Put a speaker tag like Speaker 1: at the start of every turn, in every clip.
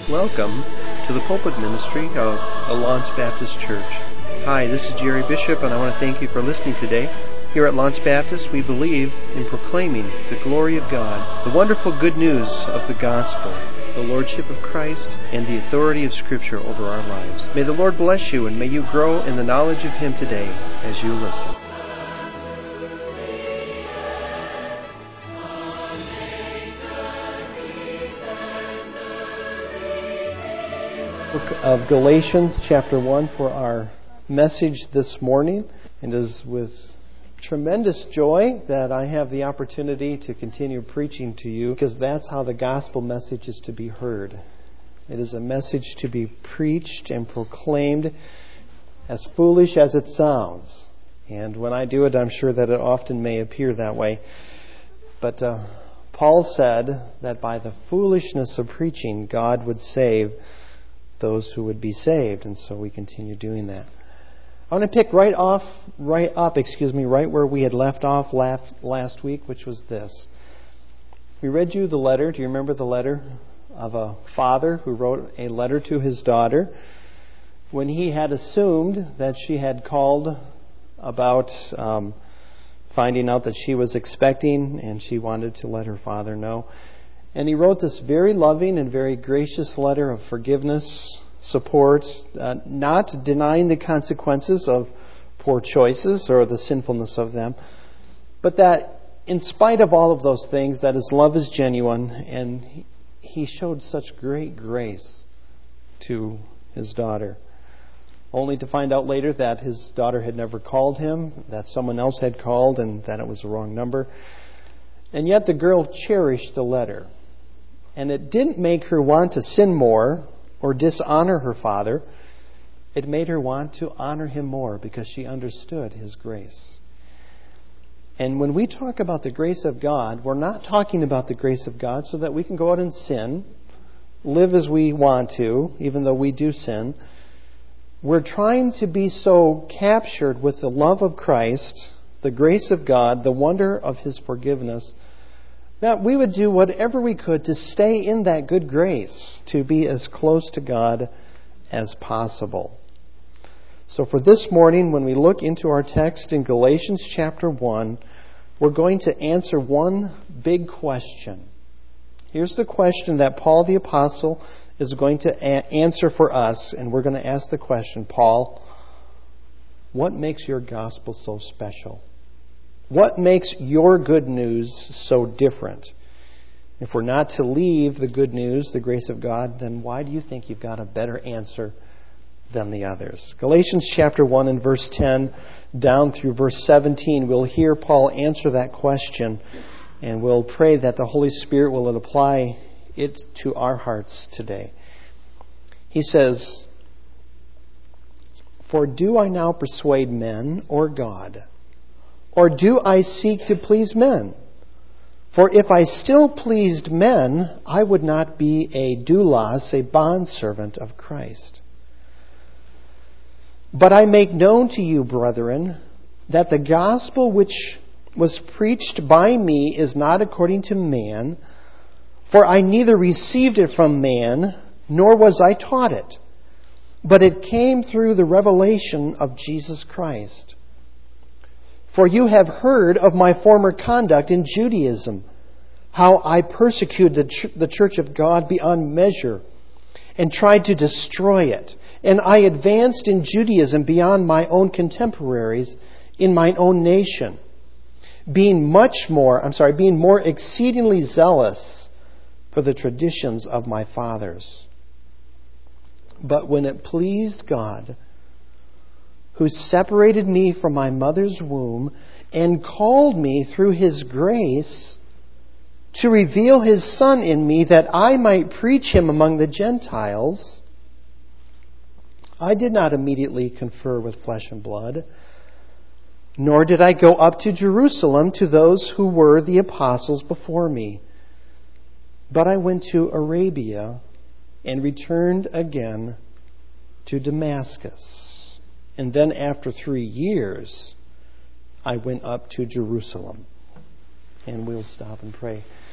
Speaker 1: Welcome to the pulpit ministry of the Lawrence Baptist Church. Hi, this is Jerry Bishop, and I want to thank you for listening today. Here at Lawrence Baptist, we believe in proclaiming the glory of God, the wonderful good news of the gospel, the lordship of Christ, and the authority of Scripture over our lives. May the Lord bless you, and may you grow in the knowledge of Him today as you listen. Book of Galatians chapter 1 for our message this morning. It is with tremendous joy that I have the opportunity to continue preaching to you, because that's how the gospel message is to be heard. It is a message to be preached and proclaimed, as foolish as it sounds. And when I do it, I'm sure that it often may appear that way. But Paul said that by the foolishness of preaching, God would save those who would be saved, and so we continue doing that. I want to pick right up where we had left off last week, which was this. We read you the letter. Do you remember the letter of a father who wrote a letter to his daughter when he had assumed that she had called about finding out that she was expecting, and she wanted to let her father know. And he wrote this very loving and very gracious letter of forgiveness, support, not denying the consequences of poor choices or the sinfulness of them, but that in spite of all of those things, that his love is genuine, and he showed such great grace to his daughter, only to find out later that his daughter had never called him, that someone else had called, and that it was the wrong number. And yet the girl cherished the letter. And it didn't make her want to sin more or dishonor her father. It made her want to honor him more, because she understood his grace. And when we talk about the grace of God, we're not talking about the grace of God so that we can go out and sin, live as we want to, even though we do sin. We're trying to be so captured with the love of Christ, the grace of God, the wonder of His forgiveness, that we would do whatever we could to stay in that good grace, to be as close to God as possible. So for this morning, when we look into our text in Galatians chapter 1, we're going to answer one big question. Here's the question that Paul the Apostle is going to answer for us, and we're going to ask the question, Paul, what makes your gospel so special? What makes your good news so different? If we're not to leave the good news, the grace of God, then why do you think you've got a better answer than the others? Galatians chapter 1 and verse 10 down through verse 17, we'll hear Paul answer that question, and we'll pray that the Holy Spirit will apply it to our hearts today. He says, "For do I now persuade men or God? Or do I seek to please men? For if I still pleased men, I would not be a doulos, a bondservant of Christ. But I make known to you, brethren, that the gospel which was preached by me is not according to man, for I neither received it from man, nor was I taught it, but it came through the revelation of Jesus Christ. For you have heard of my former conduct in Judaism, how I persecuted the church of God beyond measure and tried to destroy it. And I advanced in Judaism beyond my own contemporaries in my own nation, being more exceedingly zealous for the traditions of my fathers. But when it pleased God, who separated me from my mother's womb and called me through His grace to reveal His Son in me that I might preach Him among the Gentiles, I did not immediately confer with flesh and blood, nor did I go up to Jerusalem to those who were the apostles before me. But I went to Arabia and returned again to Damascus. And then after 3 years, I went up to Jerusalem." And we'll stop and pray.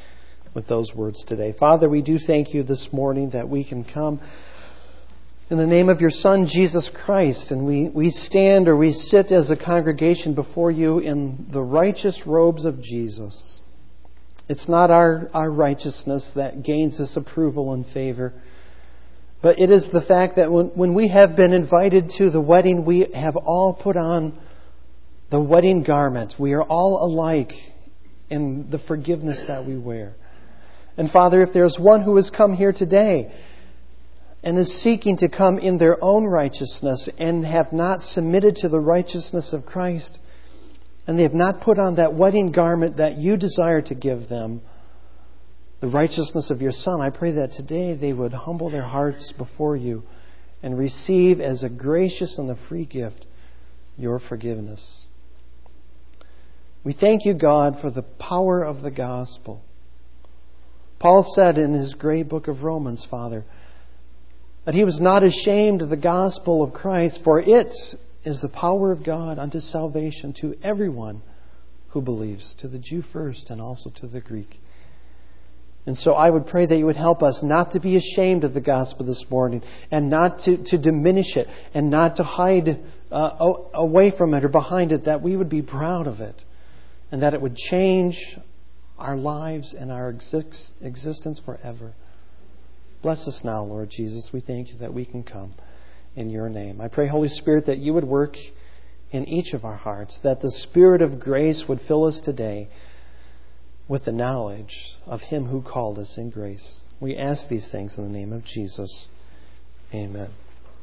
Speaker 1: with those words today. Father, we do thank you this morning that we can come in the name of your Son, Jesus Christ, and we stand or we sit as a congregation before you in the righteous robes of Jesus. It's not our righteousness that gains this approval and favor, but it is the fact that when we have been invited to the wedding, we have all put on the wedding garment. We are all alike in the forgiveness that we wear. And Father, if there's one who has come here today and is seeking to come in their own righteousness and have not submitted to the righteousness of Christ, and they have not put on that wedding garment that you desire to give them, the righteousness of your Son, I pray that today they would humble their hearts before you and receive as a gracious and a free gift your forgiveness. We thank you, God, for the power of the gospel. Paul said in his great book of Romans, Father, that he was not ashamed of the gospel of Christ, for it is the power of God unto salvation to everyone who believes, to the Jew first and also to the Greek. And so I would pray that you would help us not to be ashamed of the gospel this morning and not to diminish it and not to hide away from it or behind it, that we would be proud of it and that it would change our lives and our existence forever. Bless us now, Lord Jesus. We thank you that we can come in your name. I pray, Holy Spirit, that you would work in each of our hearts, that the Spirit of grace would fill us today with the knowledge of him who called us in grace. We ask these things in the name of Jesus. Amen.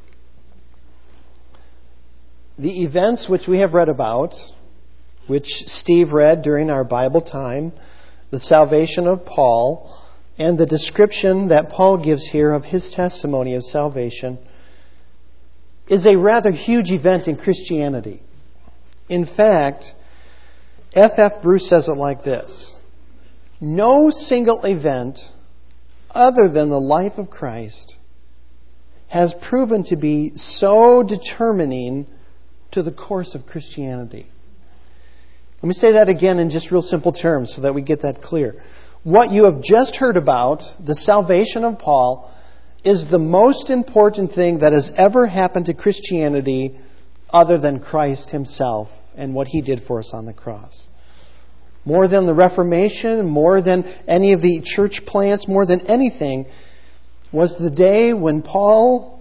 Speaker 1: The events which we have read about, which Steve read during our Bible time, the salvation of Paul, and the description that Paul gives here of his testimony of salvation, is a rather huge event in Christianity. In fact, F.F. Bruce says it like this: no single event other than the life of Christ has proven to be so determining to the course of Christianity. Let me say that again in just real simple terms so that we get that clear. What you have just heard about, the salvation of Paul, is the most important thing that has ever happened to Christianity other than Christ himself and what he did for us on the cross. More than the Reformation, more than any of the church plants, more than anything, was the day when Saul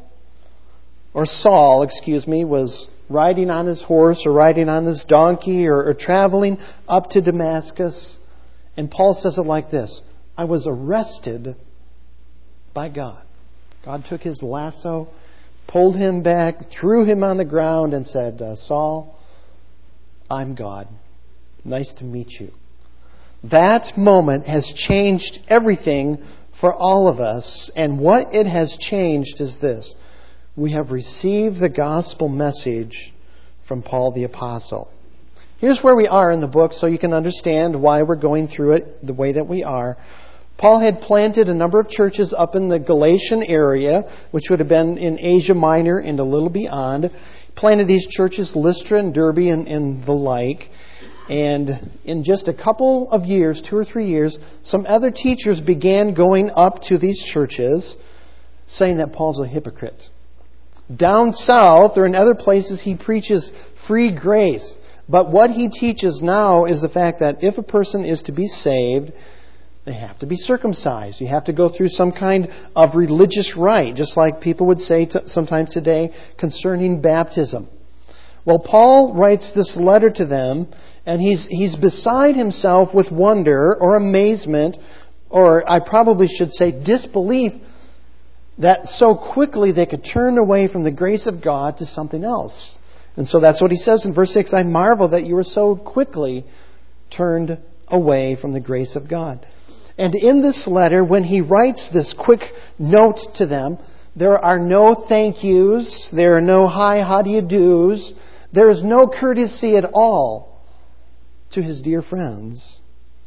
Speaker 1: was riding on his horse or riding on his donkey or traveling up to Damascus. And Paul says it like this: I was arrested by God. God took his lasso, pulled him back, threw him on the ground and said, Saul, I'm God. Nice to meet you. That moment has changed everything for all of us. And what it has changed is this: we have received the gospel message from Paul the Apostle. Here's where we are in the book so you can understand why we're going through it the way that we are. Paul had planted a number of churches up in the Galatian area, which would have been in Asia Minor and a little beyond. He planted these churches, Lystra and Derbe and the like. And in just a couple of years, 2 or 3 years, some other teachers began going up to these churches saying that Paul's a hypocrite. Down south or in other places, he preaches free grace. But what he teaches now is the fact that if a person is to be saved, they have to be circumcised. You have to go through some kind of religious rite, just like people would say sometimes today concerning baptism. Well, Paul writes this letter to them, and he's beside himself with wonder or amazement, or I probably should say disbelief, that so quickly they could turn away from the grace of God to something else. And so that's what he says in verse 6, I marvel that you were so quickly turned away from the grace of God. And in this letter, when he writes this quick note to them, there are no thank yous, there are no hi, how do you do's, there is no courtesy at all to his dear friends,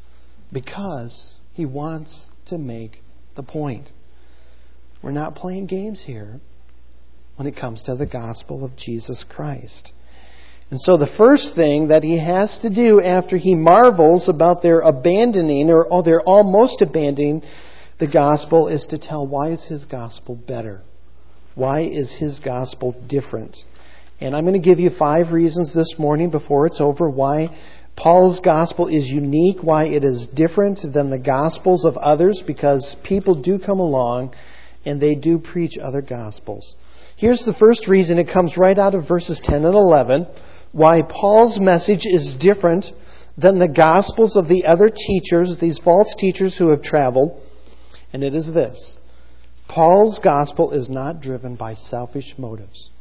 Speaker 1: because he wants to make the point. We're not playing games here when it comes to the gospel of Jesus Christ. And so the first thing that he has to do after he marvels about their abandoning, or they're almost abandoning the gospel, is to tell, why is his gospel better? Why is his gospel different? And I'm going to give you 5 reasons this morning before it's over why Paul's gospel is unique, why it is different than the gospels of others, because people do come along and they do preach other gospels. Here's the first reason. It comes right out of verses 10 and 11. Why Paul's message is different than the gospels of the other teachers, these false teachers who have traveled. And it is this: Paul's gospel is not driven by selfish motives.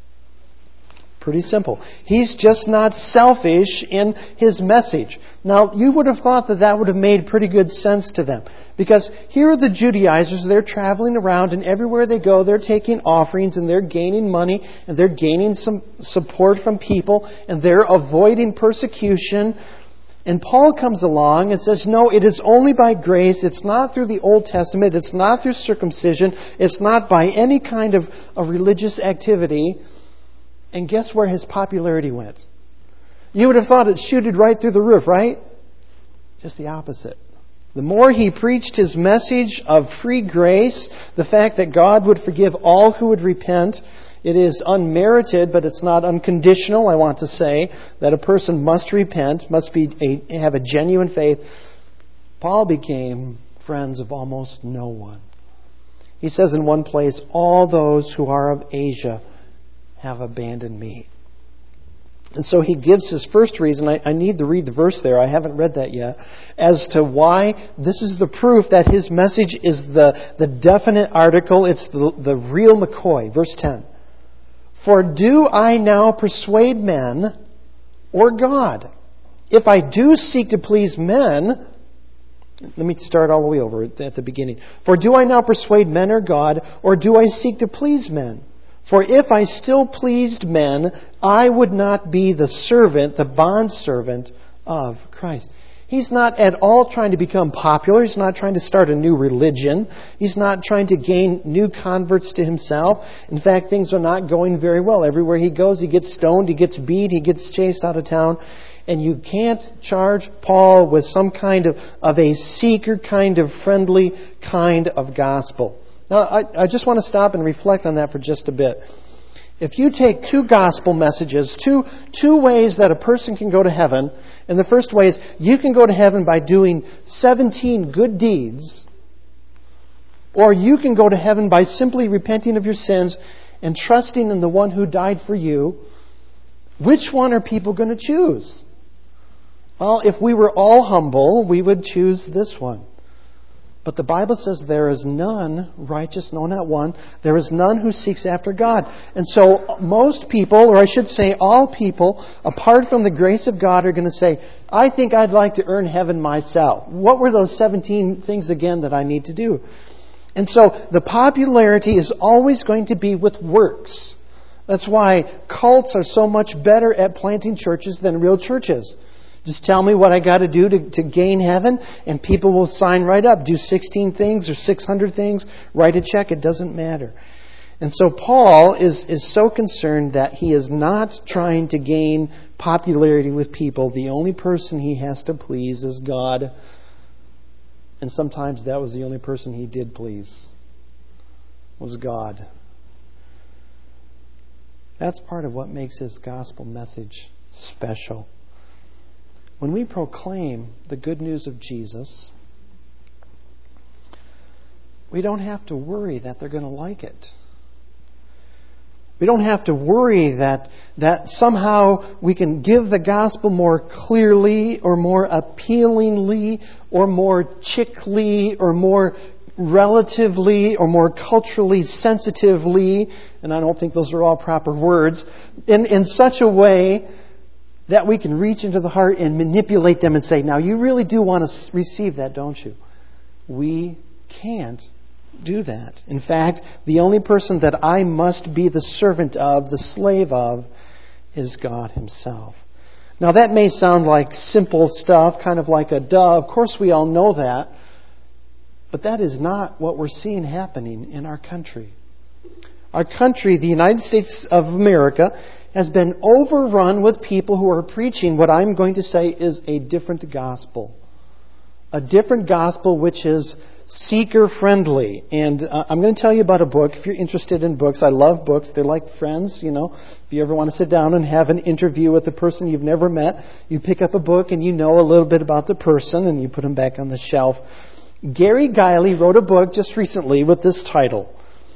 Speaker 1: Pretty simple. He's just not selfish in his message. Now, you would have thought that that would have made pretty good sense to them. Because here are the Judaizers, they're traveling around, and everywhere they go, they're taking offerings, and they're gaining money, and they're gaining some support from people, and they're avoiding persecution. And Paul comes along and says, no, it is only by grace. It's not through the Old Testament. It's not through circumcision. It's not by any kind of religious activity. And guess where his popularity went? You would have thought it shooted right through the roof, right? Just the opposite. The more he preached his message of free grace, the fact that God would forgive all who would repent, it is unmerited, but it's not unconditional, I want to say, that a person must repent, must have a genuine faith. Paul became friends of almost no one. He says in one place, all those who are of Asia have abandoned me. And so he gives his first reason. I need to read the verse there. I haven't read that yet. As to why this is the proof that his message is the definite article. It's the real McCoy. Verse 10. For do I now persuade men or God? If I do seek to please men... Let me start all the way over at the beginning. For do I now persuade men or God, or do I seek to please men? For if I still pleased men, I would not be the servant, the bondservant of Christ. He's not at all trying to become popular. He's not trying to start a new religion. He's not trying to gain new converts to himself. In fact, things are not going very well. Everywhere he goes, he gets stoned, he gets beat, he gets chased out of town. And you can't charge Paul with some kind of a seeker kind of friendly kind of gospel. Now, I just want to stop and reflect on that for just a bit. If you take 2 gospel messages, two ways that a person can go to heaven, and the first way is you can go to heaven by doing 17 good deeds, or you can go to heaven by simply repenting of your sins and trusting in the one who died for you, which one are people going to choose? Well, if we were all humble, we would choose this one. But the Bible says there is none righteous, no, not one. There is none who seeks after God. And so most people, or I should say all people, apart from the grace of God, are going to say, I think I'd like to earn heaven myself. What were those 17 things again that I need to do? And so the popularity is always going to be with works. That's why cults are so much better at planting churches than real churches. Just tell me what I got to do to gain heaven, and people will sign right up. Do 16 things or 600 things, write a check, it doesn't matter. And so Paul is so concerned that he is not trying to gain popularity with people. The only person he has to please is God. And sometimes that was the only person he did please, was God. That's part of what makes his gospel message special. When we proclaim the good news of Jesus, we don't have to worry that they're going to like it. We don't have to worry that somehow we can give the gospel more clearly or more appealingly or more chickly or more relatively or more culturally sensitively, and I don't think those are all proper words, in such a way that we can reach into the heart and manipulate them and say, now you really do want to receive that, don't you? We can't do that. In fact, the only person that I must be the servant of, the slave of, is God Himself. Now that may sound like simple stuff, kind of like a duh. Of course we all know that. But that is not what we're seeing happening in our country. Our country, the United States of America, has been overrun with people who are preaching what I'm going to say is a different gospel. A different gospel which is seeker-friendly. And I'm going to tell you about a book. If you're interested in books, I love books. They're like friends, you know. If you ever want to sit down and have an interview with a person you've never met, you pick up a book and you know a little bit about the person and you put them back on the shelf. Gary Guiley wrote a book just recently with this title,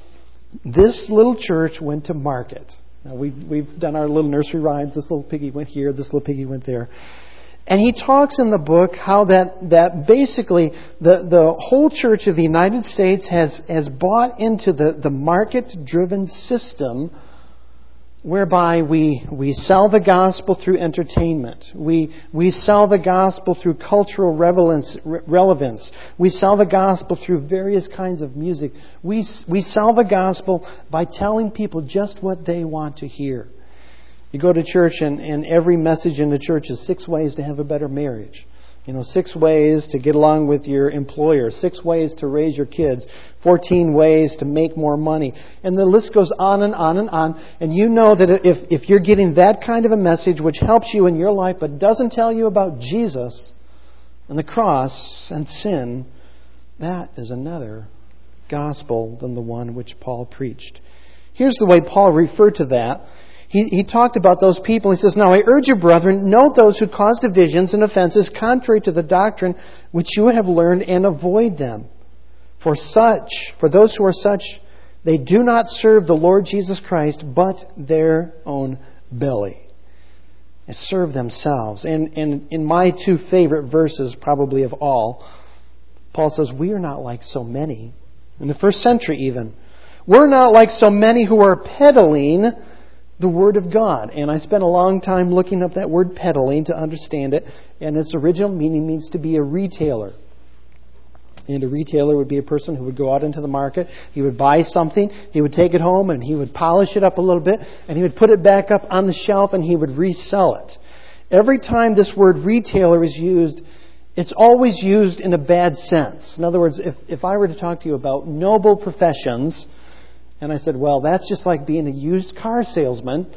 Speaker 1: This Little Church Went to Market. Now, we've done our little nursery rhymes. This little piggy went here, this little piggy went there. And he talks in the book how that basically the whole church of the United States has bought into the market-driven system whereby we sell the gospel through entertainment. We sell the gospel through cultural relevance. We sell the gospel through various kinds of music. We sell the gospel by telling people just what they want to hear. You go to church and every message in the church is 6 ways to have a better marriage. 6 ways to get along with your employer. 6 ways to raise your kids. 14 ways to make more money. And the list goes on and on and on. And you know that if you're getting that kind of a message which helps you in your life but doesn't tell you about Jesus and the cross and sin, that is another gospel than the one which Paul preached. Here's the way Paul referred to that. He talked about those people. He says, Now I urge you, brethren, note those who cause divisions and offenses contrary to the doctrine which you have learned, and avoid them. For those who are such, they do not serve the Lord Jesus Christ, but their own belly. They serve themselves. And in my 2 favorite verses, probably of all, Paul says, we are not like so many. In the first century even. We're not like so many who are peddling the Word of God. And I spent a long time looking up that word peddling to understand it. And its original meaning means to be a retailer. And a retailer would be a person who would go out into the market. He would buy something. He would take it home and he would polish it up a little bit. And he would put it back up on the shelf and he would resell it. Every time this word retailer is used, it's always used in a bad sense. In other words, if I were to talk to you about noble professions, and I said, well, that's just like being a used car salesman.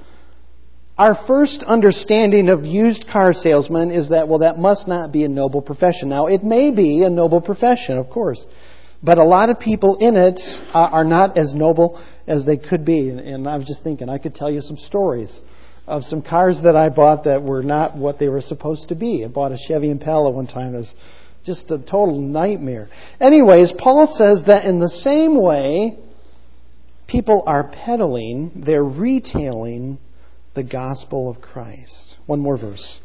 Speaker 1: Our first understanding of used car salesman is that, well, that must not be a noble profession. Now, it may be a noble profession, of course. But a lot of people in it are not as noble as they could be. And I was just thinking, I could tell you some stories of some cars that I bought that were not what they were supposed to be. I bought a Chevy Impala one time. It was just a total nightmare. Anyways, Paul says that in the same way, people are peddling, they're retailing the gospel of Christ. One more verse.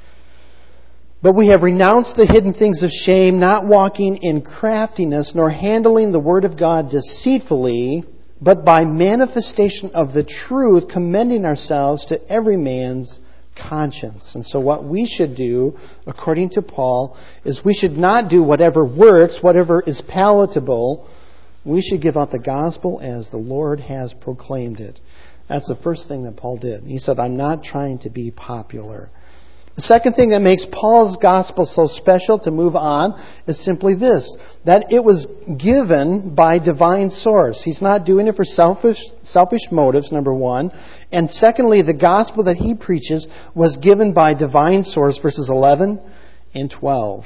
Speaker 1: But we have renounced the hidden things of shame, not walking in craftiness, nor handling the word of God deceitfully, but by manifestation of the truth, commending ourselves to every man's conscience. And so what we should do, according to Paul, is we should not do whatever works, whatever is palatable. We should give out the gospel as the Lord has proclaimed it. That's the first thing that Paul did. He said, I'm not trying to be popular. The second thing that makes Paul's gospel so special, to move on, is simply this, that it was given by divine source. He's not doing it for selfish motives, number one. And secondly, the gospel that he preaches was given by divine source, verses 11 and 12.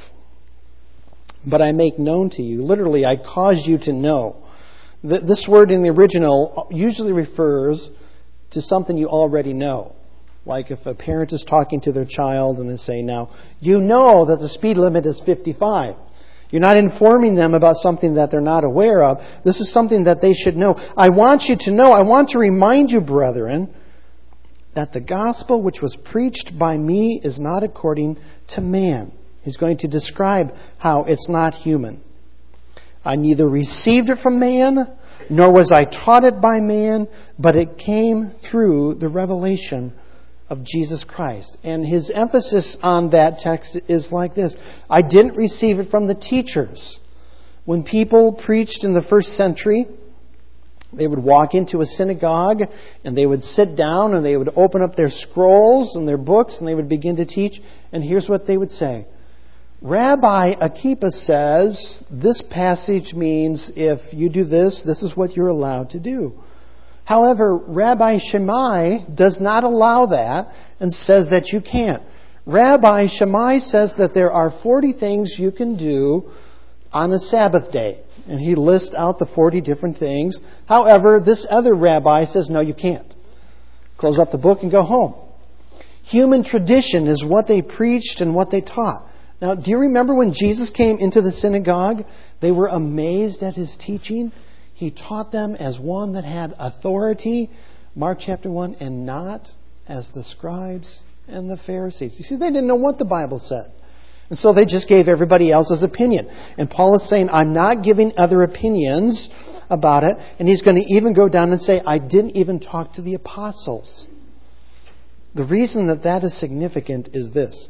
Speaker 1: But I make known to you, literally, I cause you to know. This word in the original usually refers to something you already know. Like if a parent is talking to their child and they say, now, you know that the speed limit is 55. You're not informing them about something that they're not aware of. This is something that they should know. I want you to know, I want to remind you, brethren, that the gospel which was preached by me is not according to man. He's going to describe how it's not human. I neither received it from man, nor was I taught it by man, but it came through the revelation of Jesus Christ. And his emphasis on that text is like this. I didn't receive it from the teachers. When people preached in the first century, they would walk into a synagogue and they would sit down and they would open up their scrolls and their books and they would begin to teach. And here's what they would say. Rabbi Akipa says this passage means if you do this, this is what you're allowed to do. However, Rabbi Shammai does not allow that and says that you can't. Rabbi Shammai says that there are 40 things you can do on a Sabbath day. And he lists out the 40 different things. However, this other rabbi says, no, you can't. Close up the book and go home. Human tradition is what they preached and what they taught. Now, do you remember when Jesus came into the synagogue? They were amazed at his teaching. He taught them as one that had authority, Mark chapter 1, and not as the scribes and the Pharisees. You see, they didn't know what the Bible said. And so they just gave everybody else's opinion. And Paul is saying, I'm not giving other opinions about it. And he's going to even go down and say, I didn't even talk to the apostles. The reason that is significant is this.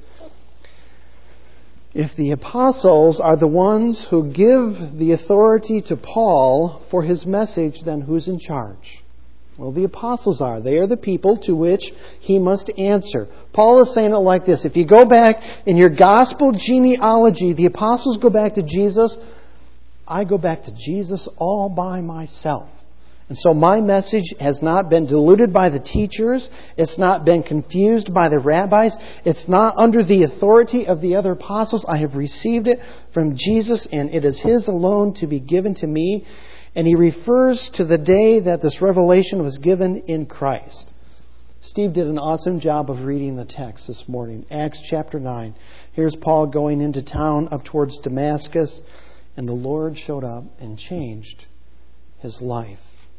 Speaker 1: If the apostles are the ones who give the authority to Paul for his message, then who's in charge? Well, the apostles are. They are the people to which he must answer. Paul is saying it like this. If you go back in your gospel genealogy, the apostles go back to Jesus. I go back to Jesus all by myself. And so my message has not been diluted by the teachers. It's not been confused by the rabbis. It's not under the authority of the other apostles. I have received it from Jesus, and it is His alone to be given to me. And he refers to the day that this revelation was given in Christ. Steve did an awesome job of reading the text this morning. Acts chapter 9. Here's Paul going into town up towards Damascus, and the Lord showed up and changed his life.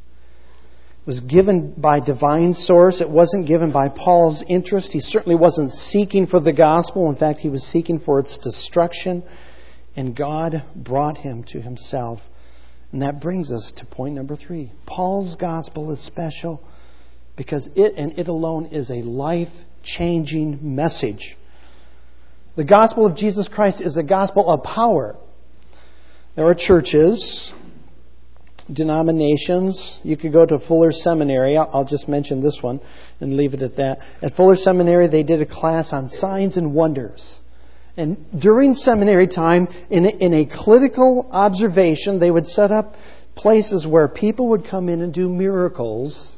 Speaker 1: It was given by divine source. It wasn't given by Paul's interest. He certainly wasn't seeking for the gospel. In fact, he was seeking for its destruction. And God brought him to himself. And that brings us to point number 3. Paul's gospel is special because it and it alone is a life-changing message. The gospel of Jesus Christ is a gospel of power. There are churches, denominations. You could go to Fuller Seminary. I'll just mention this one and leave it at that. At Fuller Seminary, they did a class on signs and wonders. And during seminary time, in a clinical observation, they would set up places where people would come in and do miracles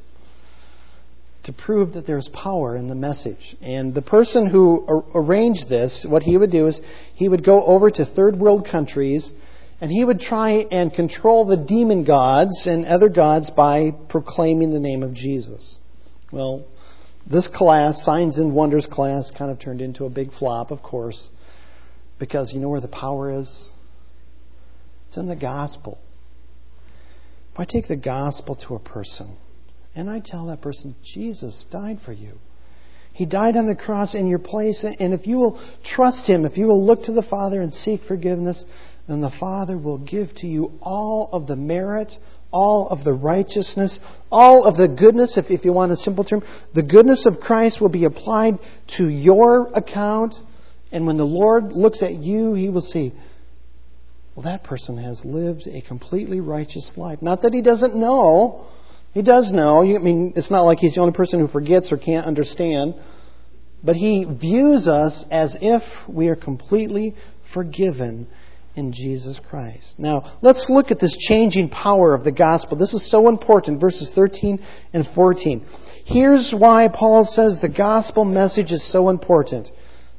Speaker 1: to prove that there's power in the message. And the person who arranged this, what he would do is he would go over to third world countries and he would try and control the demon gods and other gods by proclaiming the name of Jesus. Well, this class, Signs and Wonders class, kind of turned into a big flop, of course. Because you know where the power is? It's in the gospel. If I take the gospel to a person and I tell that person, Jesus died for you. He died on the cross in your place. And if you will trust Him, if you will look to the Father and seek forgiveness, then the Father will give to you all of the merit, all of the righteousness, all of the goodness, if you want a simple term. The goodness of Christ will be applied to your account. And when the Lord looks at you, He will see, well, that person has lived a completely righteous life. Not that he doesn't know. He does know. I mean, it's not like He's the only person who forgets or can't understand. But He views us as if we are completely forgiven in Jesus Christ. Now, let's look at this changing power of the gospel. This is so important, verses 13 and 14. Here's why Paul says the gospel message is so important.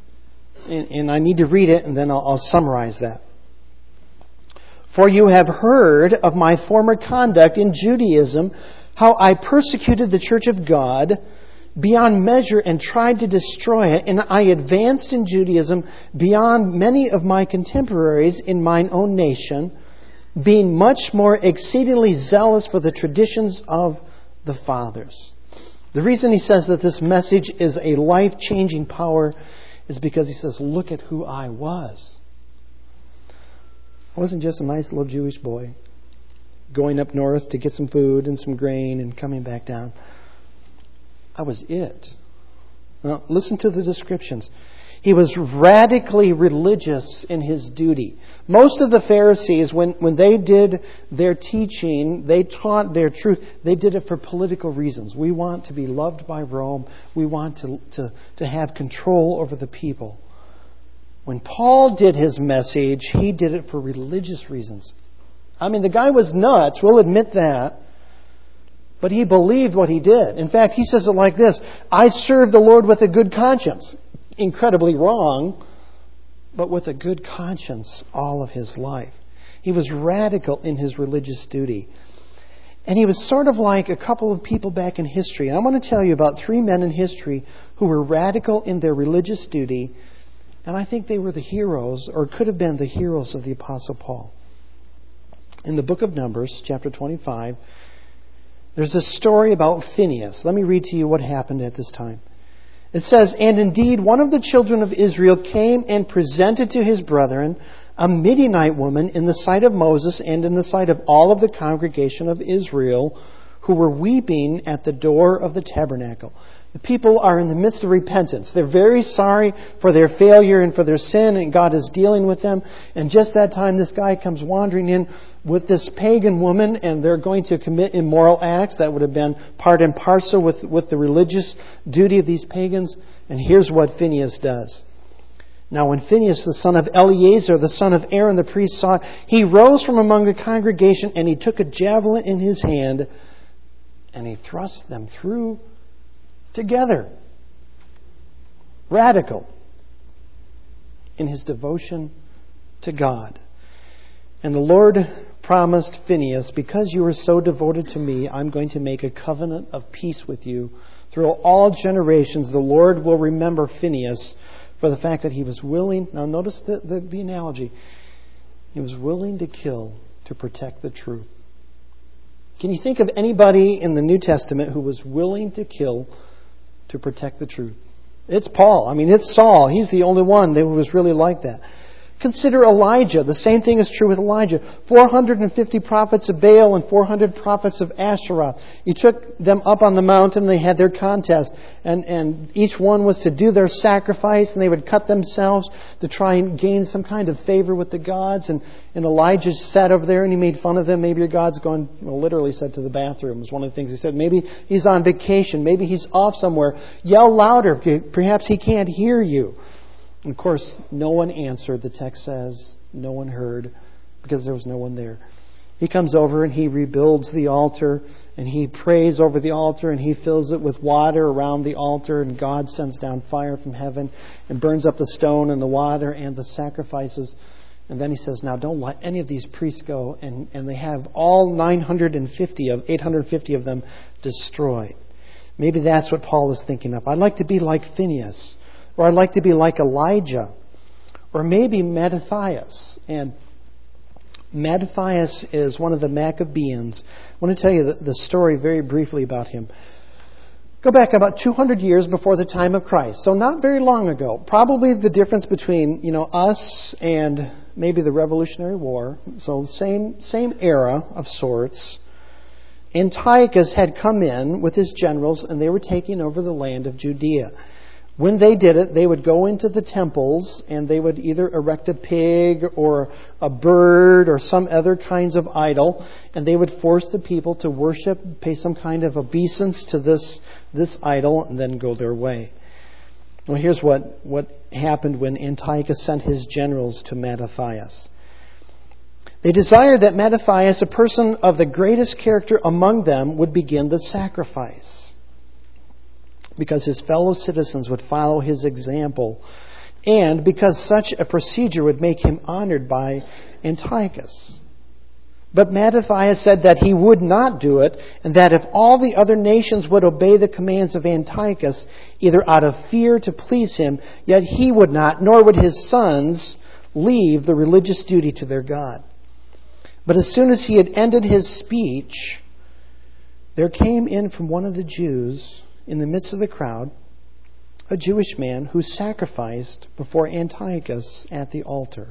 Speaker 1: And I need to read it, and then I'll summarize that. For you have heard of my former conduct in Judaism, how I persecuted the church of God beyond measure and tried to destroy it, and I advanced in Judaism beyond many of my contemporaries in mine own nation, being much more exceedingly zealous for the traditions of the fathers. The reason he says that this message is a life-changing power is because he says, look at who I was. I wasn't just a nice little Jewish boy going up north to get some food and some grain and coming back down. I was it. Now, listen to the descriptions. He was radically religious in his duty. Most of the Pharisees, when they did their teaching, they taught their truth, they did it for political reasons. We want to be loved by Rome. We want to have control over the people. When Paul did his message, he did it for religious reasons. I mean, the guy was nuts, we'll admit that. But he believed what he did. In fact, he says it like this: I serve the Lord with a good conscience. Incredibly wrong, but with a good conscience all of his life. He was radical in his religious duty. And he was sort of like a couple of people back in history. And I want to tell you about 3 men in history who were radical in their religious duty. And I think they were the heroes, or could have been the heroes of the Apostle Paul. In the book of Numbers, chapter 25, there's a story about Phinehas. Let me read to you what happened at this time. It says, And indeed, one of the children of Israel came and presented to his brethren a Midianite woman in the sight of Moses and in the sight of all of the congregation of Israel, who were weeping at the door of the tabernacle. The people are in the midst of repentance. They're very sorry for their failure and for their sin, and God is dealing with them. And just that time, this guy comes wandering in with this pagan woman, and they're going to commit immoral acts. That would have been part and parcel with the religious duty of these pagans. And here's what Phinehas does. Now when Phinehas, the son of Eleazar, the son of Aaron, the priest, saw it, he rose from among the congregation, and he took a javelin in his hand, and he thrust them through together. Radical in his devotion to God. And the Lord promised Phinehas, because you are so devoted to me, I'm going to make a covenant of peace with you. Through all generations, the Lord will remember Phinehas for the fact that he was willing. Now notice the analogy. He was willing to kill to protect the truth. Can you think of anybody in the New Testament who was willing to kill to protect the truth? It's Paul. I mean, it's Saul. He's the only one that was really like that. Consider Elijah. The same thing is true with Elijah. 450 prophets of Baal and 400 prophets of Asherah. He took them up on the mountain. They had their contest. And each one was to do their sacrifice. And they would cut themselves to try and gain some kind of favor with the gods. And Elijah sat over there and he made fun of them. Maybe your God's gone, literally said, to the bathroom. Was one of the things he said. Maybe he's on vacation. Maybe he's off somewhere. Yell louder. Perhaps he can't hear you. And of course, no one answered. The text says no one heard because there was no one there. He comes over and he rebuilds the altar and he prays over the altar and he fills it with water around the altar, and God sends down fire from heaven and burns up the stone and the water and the sacrifices. And then he says, now don't let any of these priests go. And they have all 850 of them destroyed. Maybe that's what Paul is thinking of. I'd like to be like Phinehas. Or I'd like to be like Elijah. Or maybe Mattathias. And Mattathias is one of the Maccabeans. I want to tell you the story very briefly about him. Go back about 200 years before the time of Christ. So not very long ago. Probably the difference between us and maybe the Revolutionary War. So same era of sorts. Antiochus had come in with his generals, and they were taking over the land of Judea. When they did it, they would go into the temples and they would either erect a pig or a bird or some other kinds of idol, and they would force the people to worship, pay some kind of obeisance to this idol, and then go their way. Well, here's what happened when Antiochus sent his generals to Mattathias. They desired that Mattathias, a person of the greatest character among them, would begin the sacrifice, because his fellow citizens would follow his example, and because such a procedure would make him honored by Antiochus. But Mattathias said that he would not do it, and that if all the other nations would obey the commands of Antiochus, either out of fear to please him, yet he would not, nor would his sons leave the religious duty to their God. But as soon as he had ended his speech, there came in from one of the Jews, in the midst of the crowd, a Jewish man who sacrificed before Antiochus at the altar.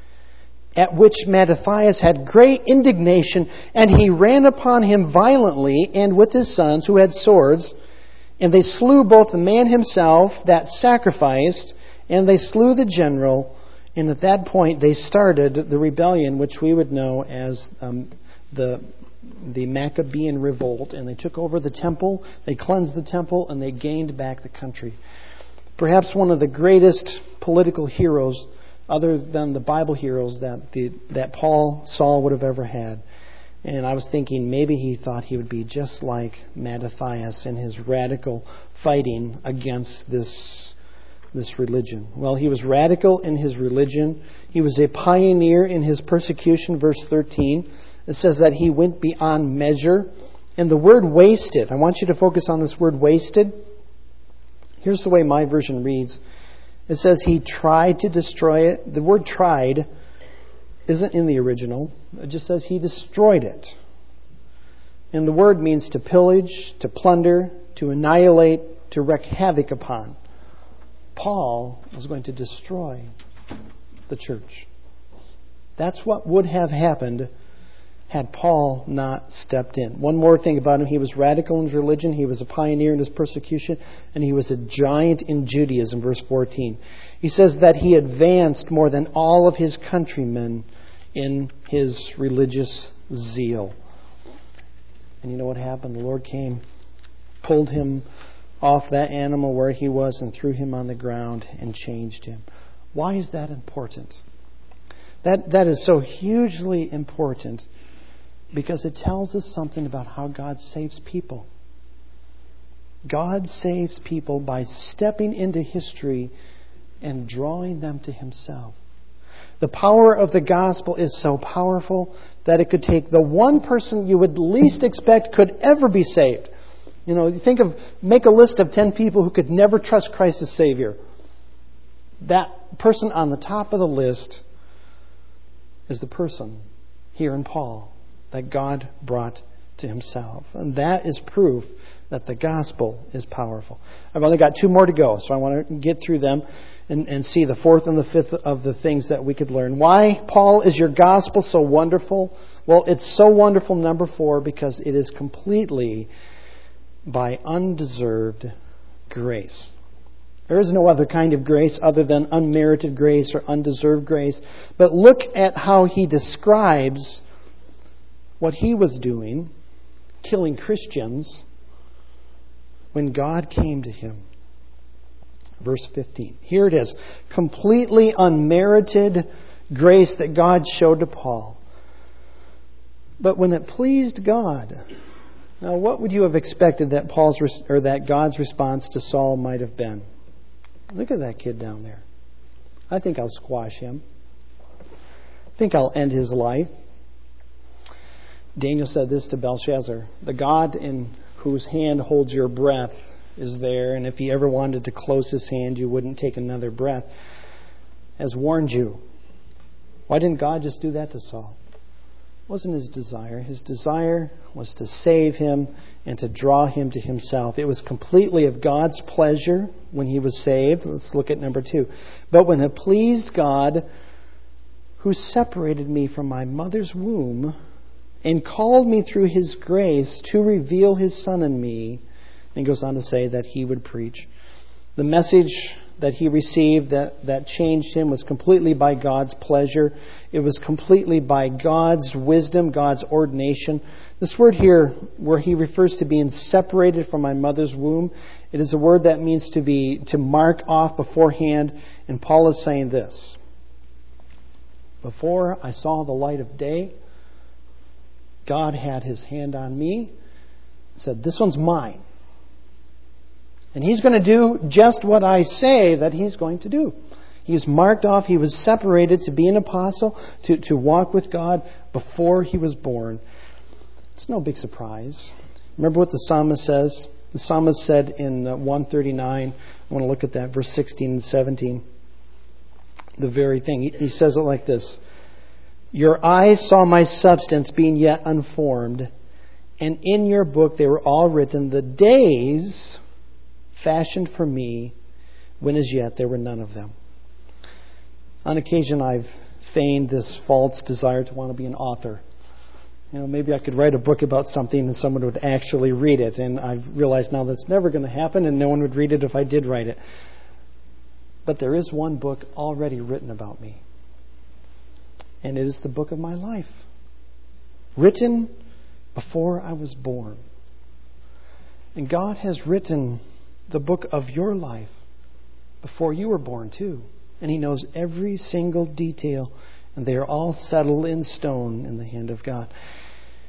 Speaker 1: At which Mattathias had great indignation, and he ran upon him violently, and with his sons who had swords, and they slew both the man himself that sacrificed, and they slew the general, and at that point they started the rebellion, which we would know as the Maccabean revolt, and they took over the temple, they cleansed the temple, and they gained back the country. Perhaps one of the greatest political heroes, other than the Bible heroes, that Saul would have ever had. And I was thinking maybe he thought he would be just like Mattathias in his radical fighting against this religion. Well, he was radical in his religion. He was a pioneer in his persecution. Verse 13, it says that he went beyond measure. And the word wasted, I want you to focus on this word wasted. Here's the way my version reads. It says he tried to destroy it. The word tried isn't in the original. It just says he destroyed it. And the word means to pillage, to plunder, to annihilate, to wreak havoc upon. Paul was going to destroy the church. That's what would have happened had Paul not stepped in. One more thing about him. He was radical in his religion. He was a pioneer in his persecution. And he was a giant in Judaism. Verse 14. He says that he advanced more than all of his countrymen in his religious zeal. And you know what happened? The Lord came, pulled him off that animal where he was and threw him on the ground and changed him. Why is that important? That is so hugely important because it tells us something about how God saves people. God saves people by stepping into history and drawing them to Himself. The power of the gospel is so powerful that it could take the one person you would least expect could ever be saved. You know, you make a list of 10 people who could never trust Christ as Savior. That person on the top of the list is the person here in Paul that God brought to Himself. And that is proof that the gospel is powerful. I've only got 2 more to go, so I want to get through them and see the 4th and the 5th of the things that we could learn. Why, Paul, is your gospel so wonderful? Well, it's so wonderful, number 4, because it is completely by undeserved grace. There is no other kind of grace other than unmerited grace or undeserved grace. But look at how he describes what he was doing, killing Christians, when God came to him. Verse 15. Here it is. Completely unmerited grace that God showed to Paul. But when it pleased God. Now, what would you have expected that that God's response to Saul might have been? Look at that kid down there. I think I'll squash him. I think I'll end his life. Daniel said this to Belshazzar. The God in whose hand holds your breath is there, and if he ever wanted to close his hand, you wouldn't take another breath, has warned you. Why didn't God just do that to Saul? It wasn't his desire. His desire was to save him and to draw him to Himself. It was completely of God's pleasure when he was saved. Let's look at number 2. But when it pleased God, who separated me from my mother's womb and called me through His grace to reveal His Son in me, and he goes on to say that he would preach. The message that he received that changed him was completely by God's pleasure. It was completely by God's wisdom, God's ordination. This word here, where he refers to being separated from my mother's womb, it is a word that means to mark off beforehand. And Paul is saying this. Before I saw the light of day, God had His hand on me and said, this one's mine. And He's going to do just what I say that He's going to do. He was marked off. He was separated to be an apostle, to walk with God before he was born. It's no big surprise. Remember what the psalmist says? The psalmist said in 139, I want to look at that, verse 16 and 17. The very thing. He says it like this. Your eyes saw my substance being yet unformed, and in your book they were all written, the days fashioned for me, when as yet there were none of them. On occasion I've feigned this false desire to want to be an author. You know, maybe I could write a book about something and someone would actually read it. And I've realized now that's never going to happen and no one would read it if I did write it. But there is one book already written about me. And it is the book of my life. Written before I was born. And God has written the book of your life before you were born too. And He knows every single detail. And they are all settled in stone in the hand of God.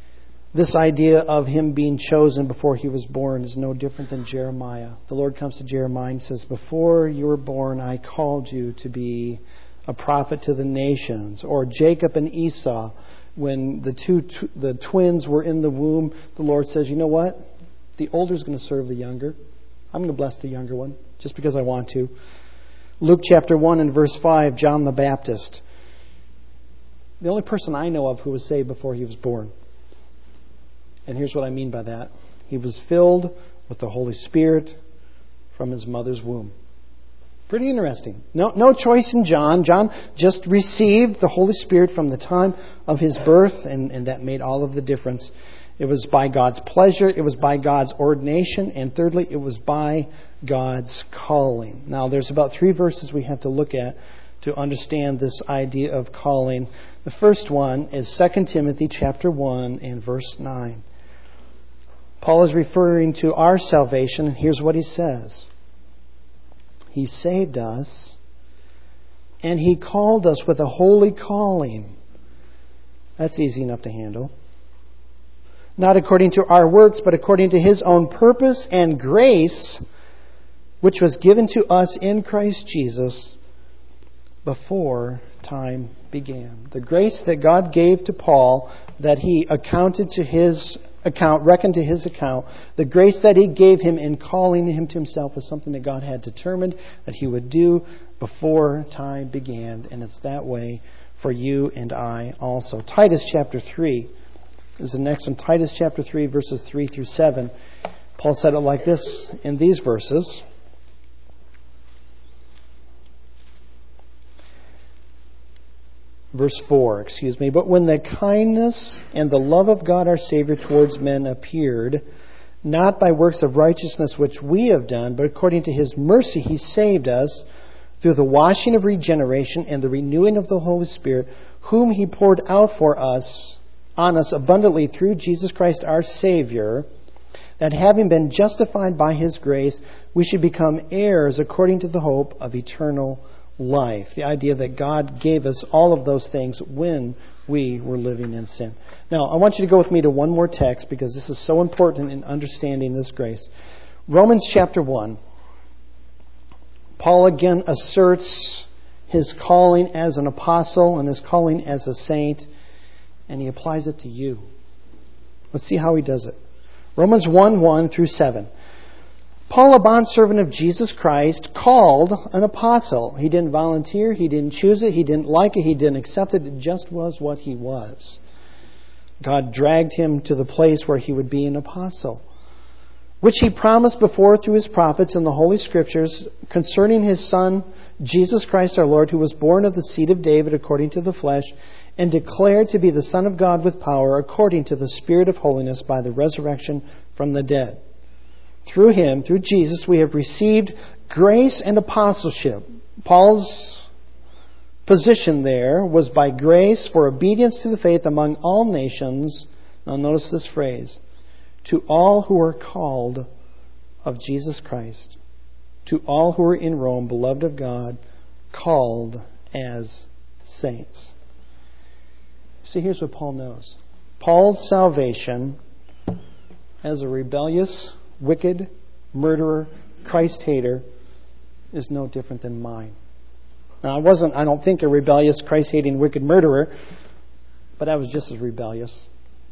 Speaker 1: This idea of him being chosen before he was born is no different than Jeremiah. The Lord comes to Jeremiah and says, before you were born, I called you to be a prophet to the nations. Or Jacob and Esau, when the twins were in the womb, the Lord says, you know what? The older is going to serve the younger. I'm going to bless the younger one just because I want to. Luke chapter 1 and verse 5, John the Baptist. The only person I know of who was saved before he was born. And here's what I mean by that. He was filled with the Holy Spirit from his mother's womb. Pretty interesting. No choice in John. John just received the Holy Spirit from the time of his birth, and that made all of the difference. It was by God's pleasure. It was by God's ordination. And thirdly, it was by God's calling. Now, there's about 3 verses we have to look at to understand this idea of calling. The first one is 2 Timothy chapter 1 and verse 9. Paul is referring to our salvation, and here's what he says. He saved us, and He called us with a holy calling. That's easy enough to handle. Not according to our works, but according to His own purpose and grace, which was given to us in Christ Jesus before time began. The grace that God gave to Paul, that He accounted to his account, reckoned to his account, the grace that He gave him in calling him to Himself was something that God had determined that He would do before time began. And it's that way for you and I also. Titus chapter 3 is the next one. Titus chapter 3, verses 3 through 7. Paul said it like this in these verses. Verse 4, But when the kindness and the love of God our Savior towards men appeared, not by works of righteousness which we have done, but according to His mercy He saved us through the washing of regeneration and the renewing of the Holy Spirit, whom He poured out for us, on us abundantly through Jesus Christ our Savior, that having been justified by His grace, we should become heirs according to the hope of eternal life. The idea that God gave us all of those things when we were living in sin. Now, I want you to go with me to one more text because this is so important in understanding this grace. Romans chapter 1. Paul again asserts his calling as an apostle and his calling as a saint, and he applies it to you. Let's see how he does it. Romans 1:1 through 7. Paul, a bondservant of Jesus Christ, called an apostle. He didn't volunteer. He didn't choose it. He didn't like it. He didn't accept it. It just was what he was. God dragged him to the place where he would be an apostle, which He promised before through His prophets in the Holy Scriptures concerning His Son, Jesus Christ our Lord, who was born of the seed of David according to the flesh, and declared to be the Son of God with power according to the Spirit of holiness by the resurrection from the dead. Through Him, through Jesus, we have received grace and apostleship. Paul's position there was by grace for obedience to the faith among all nations. Now notice this phrase. To all who are called of Jesus Christ. To all who are in Rome, beloved of God, called as saints. See, here's what Paul knows. Paul's salvation as a rebellious, wicked, murderer, Christ-hater is no different than mine. Now, I don't think, a rebellious, Christ-hating, wicked murderer, but I was just as rebellious.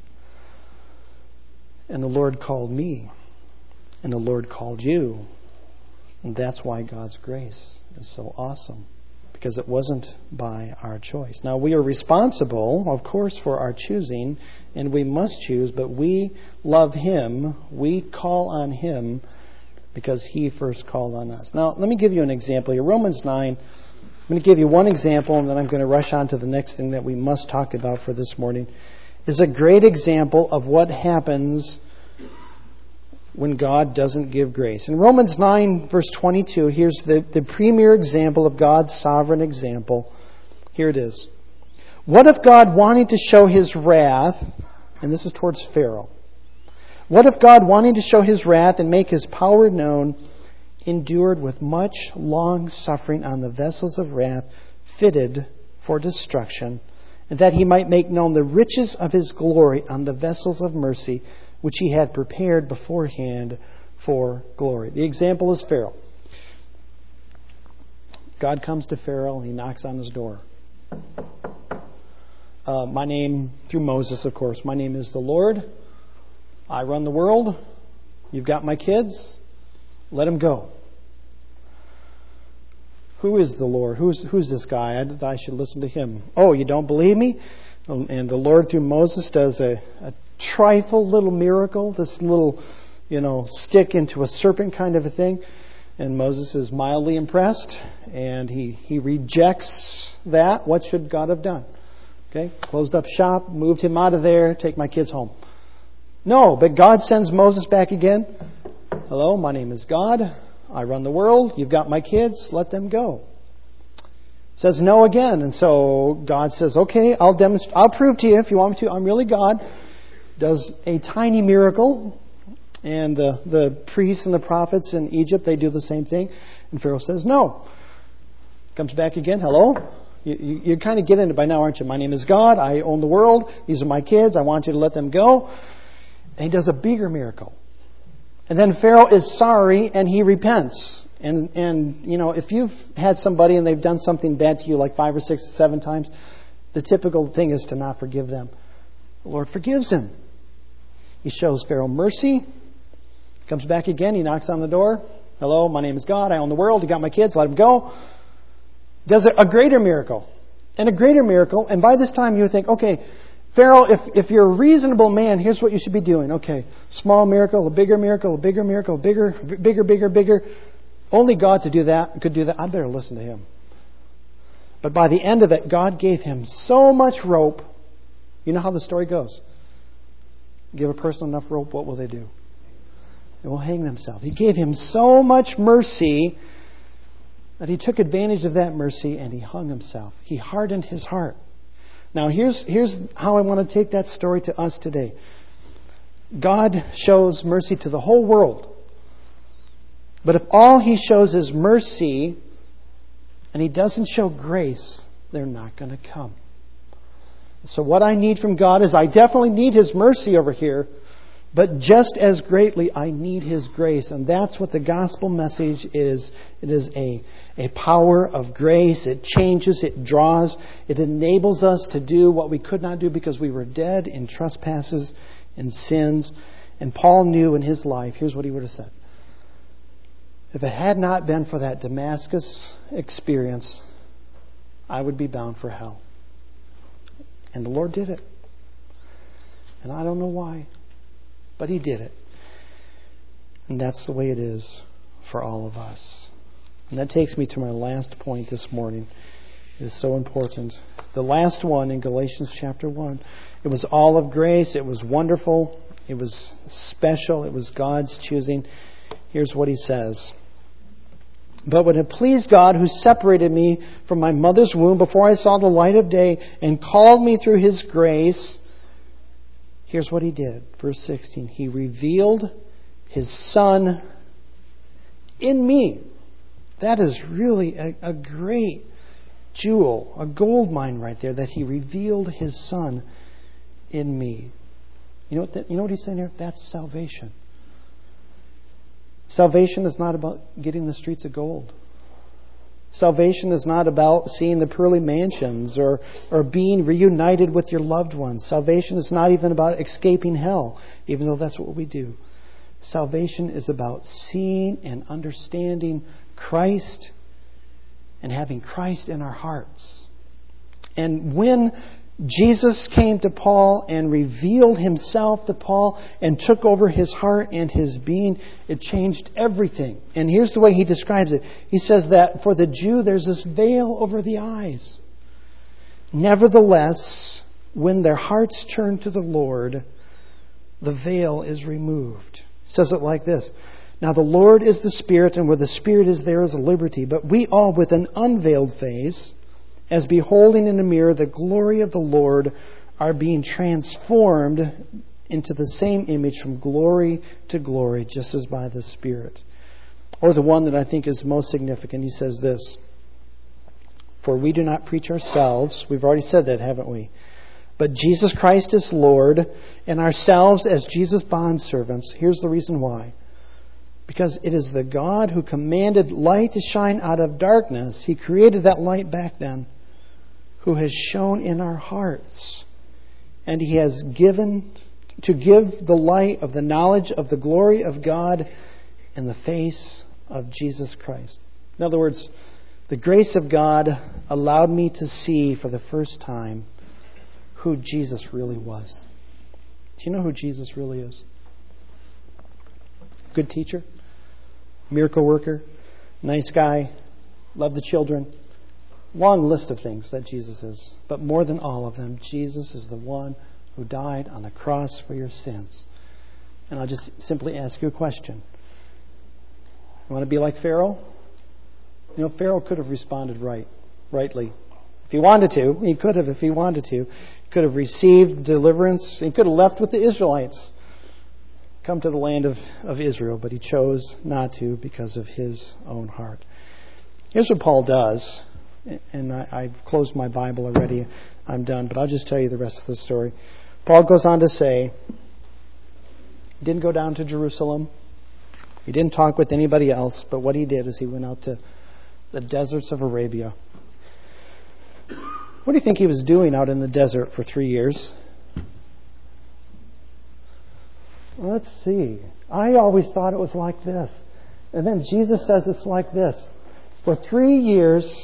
Speaker 1: And the Lord called me, and the Lord called you. And that's why God's grace is so awesome, because it wasn't by our choice. Now, we are responsible, of course, for our choosing, and we must choose, but we love Him. We call on Him because He first called on us. Now, let me give you an example here. Romans 9, I'm going to give you one example, and then I'm going to rush on to the next thing that we must talk about for this morning. Is a great example of what happens when God doesn't give grace. In Romans 9, verse 22, here's the premier example of God's sovereign example. Here it is. What if God, wanting to show His wrath, and this is towards Pharaoh, what if God, wanting to show His wrath and make His power known, endured with much long suffering on the vessels of wrath fitted for destruction,
Speaker 2: and that he might make known the riches of his glory on the vessels of mercy, which he had prepared beforehand for glory. The example is Pharaoh. God comes to Pharaoh and he knocks on his door. My name, through Moses, of course, my name is the Lord. I run the world. You've got my kids. Let them go. Who is the Lord? Who's this guy? I should listen to him. Oh, you don't believe me? And the Lord, through Moses, does a trifle little miracle, this little, stick into a serpent kind of a thing. And Moses is mildly impressed, and he rejects that. What should God have done? Okay, closed up shop, moved him out of there, take my kids home. No, but God sends Moses back again. Hello, my name is God. I run the world. You've got my kids. Let them go. Says no again. And so God says, okay, I'll prove to you if you want me to. I'm really God. Does a tiny miracle. And the priests and the prophets in Egypt, they do the same thing. And Pharaoh says no. Comes back again. Hello? You're kind of getting it by now, aren't you? My name is God. I own the world. These are my kids. I want you to let them go. And he does a bigger miracle. And then Pharaoh is sorry and he repents. And if you've had somebody and they've done something bad to you like 5 or 6 or 7 times, the typical thing is to not forgive them. The Lord forgives him. He shows Pharaoh mercy. Comes back again. He knocks on the door. Hello, my name is God. I own the world. You got my kids. Let them go. Does a greater miracle. And a greater miracle. And by this time you think, okay, Pharaoh, if you're a reasonable man, here's what you should be doing. Okay, small miracle, a bigger miracle, a bigger miracle, bigger. Only God could do that. I better listen to him. But by the end of it, God gave him so much rope. You know how the story goes. Give a person enough rope, what will they do? They will hang themselves. He gave him so much mercy that he took advantage of that mercy and he hung himself. He hardened his heart. Now here's how I want to take that story to us today. God shows mercy to the whole world. But if all he shows is mercy and he doesn't show grace, they're not going to come. So what I need from God is I definitely need his mercy over here, but just as greatly I need his grace. And that's what the gospel message is. It is a power of grace. It changes, it draws, it enables us to do what we could not do because we were dead in trespasses and sins. And Paul knew in his life, here's what he would have said. If it had not been for that Damascus experience, I would be bound for hell. And the Lord did it. And I don't know why, but he did it. And that's the way it is for all of us. And that takes me to my last point this morning. It is so important. The last one in Galatians chapter 1. It was all of grace. It was wonderful. It was special. It was God's choosing. Here's what he says. But when it pleased God who separated me from my mother's womb before I saw the light of day and called me through his grace, here's what he did. Verse 16. He revealed his Son in me. That is really a great jewel, a gold mine right there, that he revealed his Son in me. You know what he's saying here? That's salvation. Salvation is not about getting the streets of gold. Salvation is not about seeing the pearly mansions or being reunited with your loved ones. Salvation is not even about escaping hell, even though that's what we do. Salvation is about seeing and understanding Christ and having Christ in our hearts. And when Jesus came to Paul and revealed himself to Paul and took over his heart and his being, it changed everything. And here's the way he describes it. He says that for the Jew, there's this veil over the eyes. Nevertheless, when their hearts turn to the Lord, the veil is removed. He says it like this. Now the Lord is the Spirit, and where the Spirit is, there is liberty. But we all, with an unveiled face, as beholding in a mirror the glory of the Lord, are being transformed into the same image from glory to glory, just as by the Spirit. Or the one that I think is most significant, he says this. For we do not preach ourselves. We've already said that, haven't we? But Jesus Christ is Lord, and ourselves as Jesus' bondservants. Here's the reason why. Because it is the God who commanded light to shine out of darkness. He created that light back then, who has shone in our hearts. And He has given to give the light of the knowledge of the glory of God in the face of Jesus Christ. In other words, the grace of God allowed me to see for the first time who Jesus really was. Do you know who Jesus really is? Good teacher, miracle worker, nice guy, love the children. Long list of things that Jesus is. But more than all of them, Jesus is the one who died on the cross for your sins. And I'll just simply ask you a question. You want to be like Pharaoh? You know, Pharaoh could have responded rightly. If he wanted to, he could have if he wanted to. He could have received deliverance. He could have left with the Israelites, come to the land of Israel, but he chose not to because of his own heart. Here's what Paul does, and I've closed my Bible already. I'm done, but I'll just tell you the rest of the story. Paul goes on to say, he didn't go down to Jerusalem. He didn't talk with anybody else, but what he did is he went out to the deserts of Arabia. What do you think he was doing out in the desert for 3 years? Let's see. I always thought it was like this. And then Jesus says it's like this. For 3 years,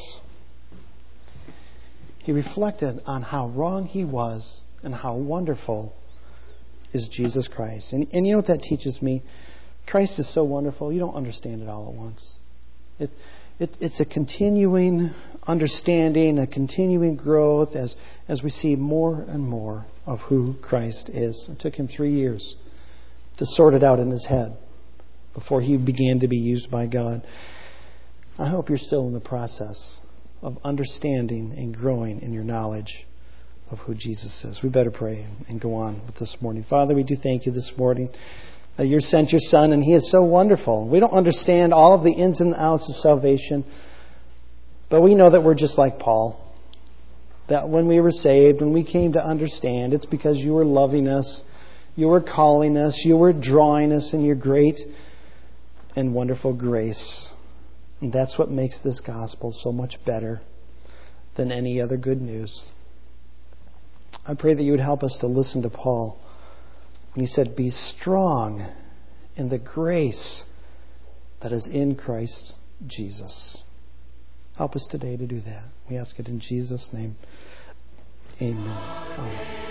Speaker 2: he reflected on how wrong he was and how wonderful is Jesus Christ. And you know what that teaches me? Christ is so wonderful, you don't understand it all at once. It's a continuing understanding, a continuing growth as we see more and more of who Christ is. It took him 3 years to sort it out in his head before he began to be used by God. I hope you're still in the process of understanding and growing in your knowledge of who Jesus is. We better pray and go on with this morning. Father, we do thank you this morning that you sent your Son, and He is so wonderful. We don't understand all of the ins and outs of salvation, but we know that we're just like Paul. That when we were saved, when we came to understand, it's because you were loving us, you were calling us, you were drawing us in your great and wonderful grace. And that's what makes this gospel so much better than any other good news. I pray that you would help us to listen to Paul when he said, be strong in the grace that is in Christ Jesus. Help us today to do that. We ask it in Jesus' name. Amen. Amen.